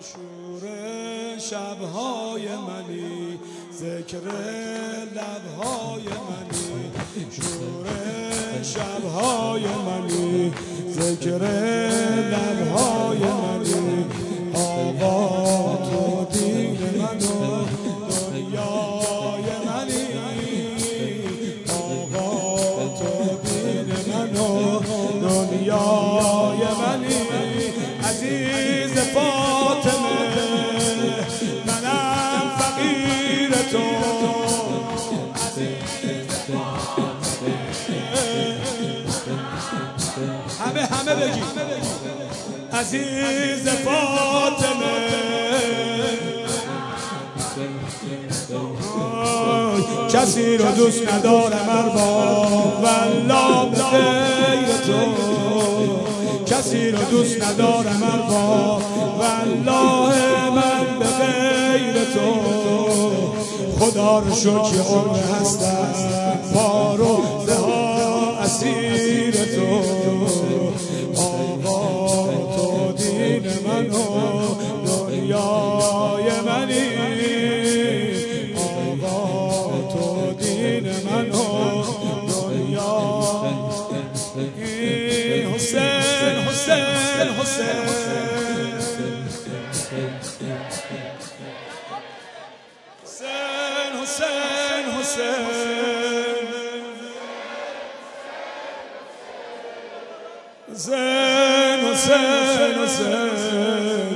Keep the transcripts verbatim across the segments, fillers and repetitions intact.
شور شبهای منی، ذکر لبهای منی، شور شبهای منی، ذکر لبهای منی. آقا تو دین من و دنیای منی، آقا تو دین من و دنیای منی. عزیز فاطمه منم فقیر تو، همه همه بگی عزیز فاطمه کسی رو دوست ندارم ارباب والله به غیر تو، کسی رو دوست ندارم ارباب والله من به غیر تو. خدا رو شکر عمر هستم پارو زها اسیر تو. آقا تو دین من و دنیای منی، آقا تو دین من و دنیای. حسین حسین حسین حسین حسین حسین حسین حسین حسین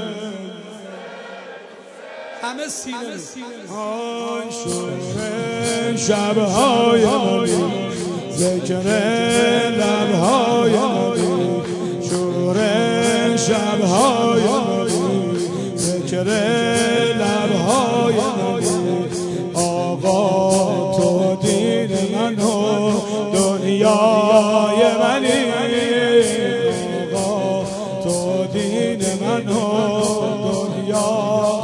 همه سینه آی شور شبهای منی، ذکر لبهای منی، شور شبهای منی، ذکر لبهای منی. آقا تو دین من و دنیای منی، آقا تو دین من و دنیا.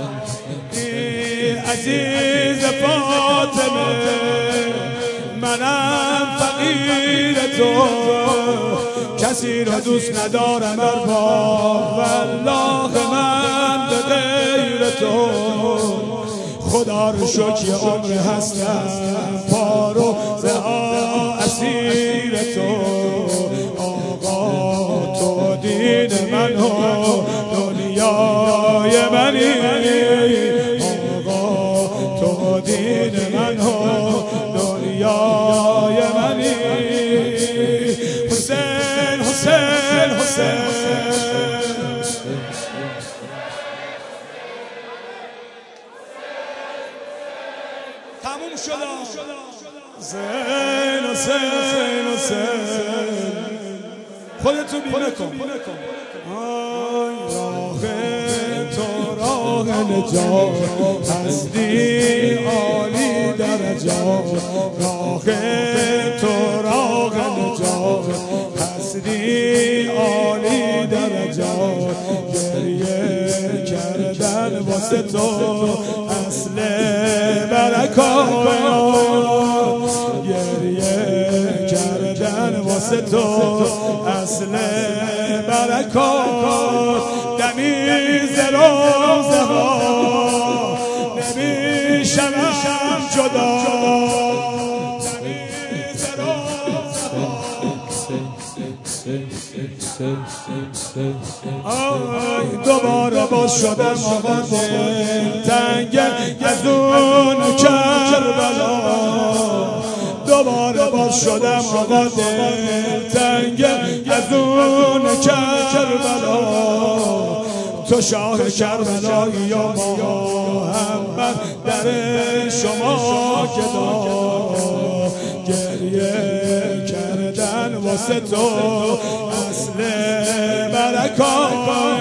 عزیز فاطمه منم فقیر تو، کسی را دوست ندارم ارباب والله من به غیر تو. خدا رو شکر عمر هستم پارو زها اسیر تو. آقا تو دین من و دنیای منی، آقا تو دین من و دنیای منی. حسین حسین حسین تموم شد. حسین حسین حسین خودتو بیمه کن. آی راه تو راه نجات هستی عالی درجات، راه تو راه نجات هستی عالی درجات. گریه کردن واسه تو اصل برکات، گریه کردن واسه تو اصل برکات. دمی ز روزه ها نمیشوم جدا، دمی ز روزه ها. آی دوباره باز شدم آقا دلتنگ از اون کربلا، دوباره باز شدم آقا دلتنگ از اون کربلا. تو شاه کربلایی و محمد در شما گدا، گریه کردن واسه تو اصل برکات،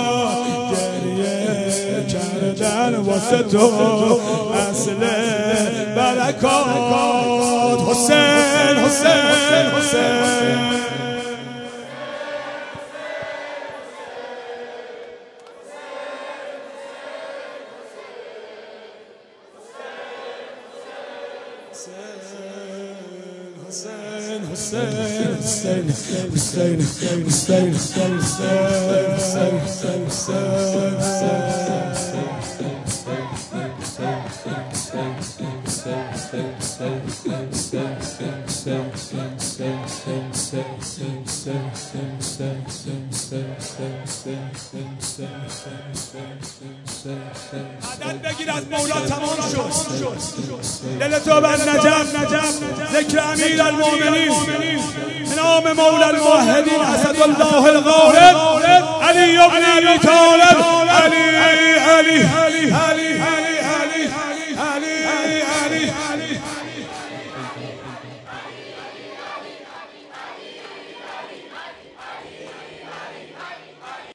گریه کردن واسه تو اصل برکات. حسین حسین حسین حسین حسین حسین مدد بگیر از مولا تمام شد. دل تو بر نجف ذکر امیر المؤمنین به نام مولا الموحدین اسد الله الغالب علی ابن ابی طالب علی علی علی